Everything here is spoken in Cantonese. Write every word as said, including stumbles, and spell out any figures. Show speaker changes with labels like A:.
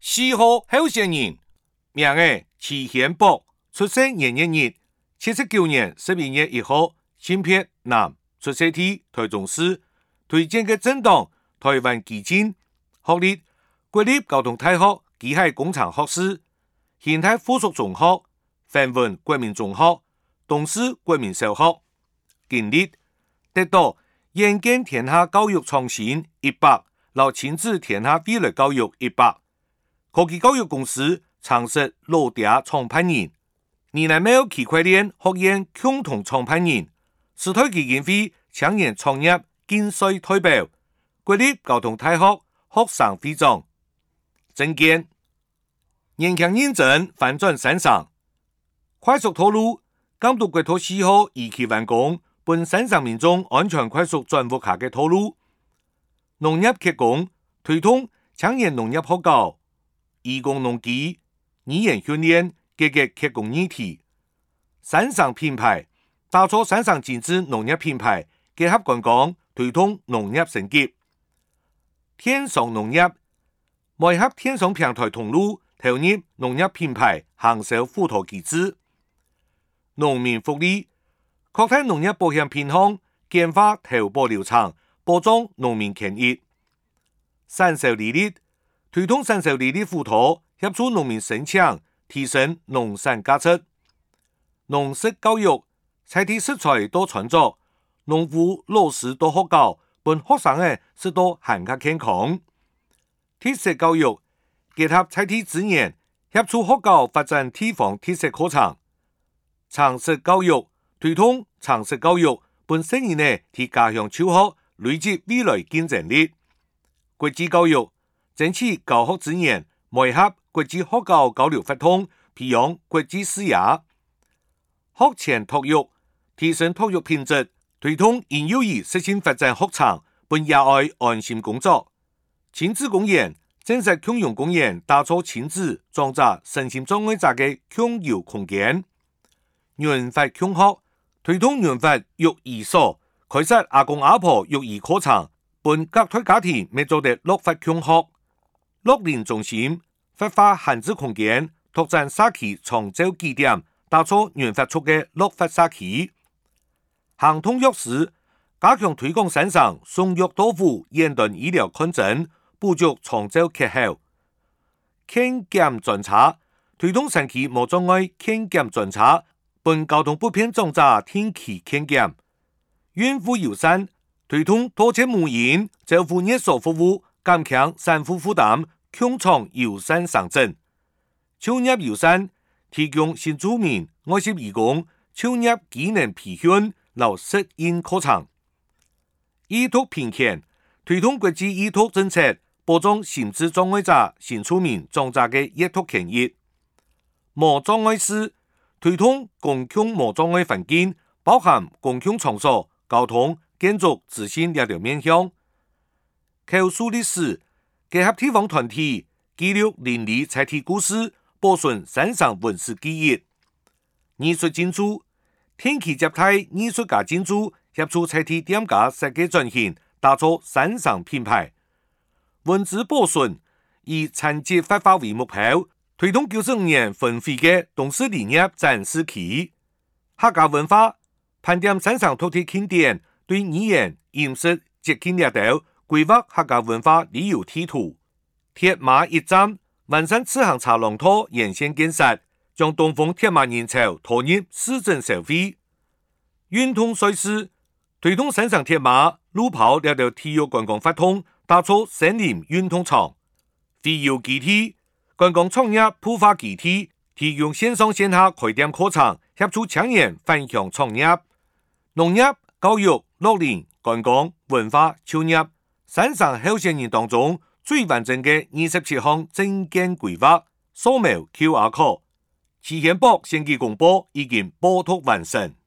A: 四号候选人，名为齐显博，出生年月日，七十九年十二月一号，性别男，出生地台中市，推荐嘅政党台湾基進，學歷國立交通大學機械工程學士，現代附屬中學、繁文國民中學、東勢國民小學，經歷得到眼見天下教育創新一百，老親子天下未來教育一百。科技教育公司長實老爹創辦人，二零秒區塊鏈學院共同創辦人，時代基金會青年創業競賽代表，國立交通大學學生會長。政見年輕認真翻轉山上，快速道路監督國土四號二期完工，本山上民眾安全快速轉換下嘅道路。農業結工推動青年農業學校。義工農機、語言訓練、各個結工議題，山上品牌打造山上精緻農業品牌，結合觀光推動農業升級。天上農業配合天上平台通路，投入農業品牌行銷輔導機制。農民福利擴大農業保險品項，簡化投保流程，保障農民權益。產銷利率推動產銷利率輔導，協助農民生產，提升農產價值。農食教育，採地食材多創作，農夫老師多學教，本學生嘅食到含較健康。特色教育結合採地資源，協助學校發展地方特色課程。常識教育推動常識教育，本生意呢替家鄉求學，累積未來競爭力。國際教育爭取教學資源，配合國際學校交流活動，培養國際視野。學前托育提升托育品質，推動嬰幼兒適性發展學場，本野外安心工作。親子公園正式共用公園，打造親子、壯雜、身心障礙者嘅共有空間。潤發共學推動潤發育兒所，開設阿公阿婆育兒課程，本各推家庭未做得樂發共學。樂齡中心發揮閒置空間，拓展社區長照據點，打造原發出嘅樂發社區。行通藥師加強推廣山上送藥到府遠端醫療看診，補足長照缺口。健檢專車推動山區無障礙健檢專車，本交通不便長者定期健檢。孕婦友善推動多車無人照顧日所服務，減輕產婦負擔，共創友善上陣。就業友善提供新住民愛心義工就業技能培訓，留適應課程。依託平權推動國際依託政策，保障心智障礙者、新住民長者嘅依託權益。無障礙師推動公共無障礙環境，包含公共場所、交通、建築、資訊兩條面向。口述歷史結合地方團體記錄鄰里採地故事，保存山上文史記憶。藝術進駐定期接待藝術家進駐，協助採地店家設計轉型，打造山上品牌。文字保存以產業發揮為目標，推動九十五年分會嘅東勢林業展示期。客家文化盤點山上土地景點，對語言、飲食、節慶列島規劃客家文化旅遊地圖。鐵馬一站完善次行茶廊拖沿線建設，將東風鐵馬人潮拖入市政社會。運動賽事推動山上鐵馬路跑列島體育觀光發通，打造森林運動場。飛遊基地觀光創業孵化基地，提供線上線下開店課程，協助青年返鄉創業。農業、教育、樂齡、觀光、文化、就業，山上候選人當中最完整嘅二十七項政見規劃，掃描 Q R code。齊顯博選舉公報已經報讀完成。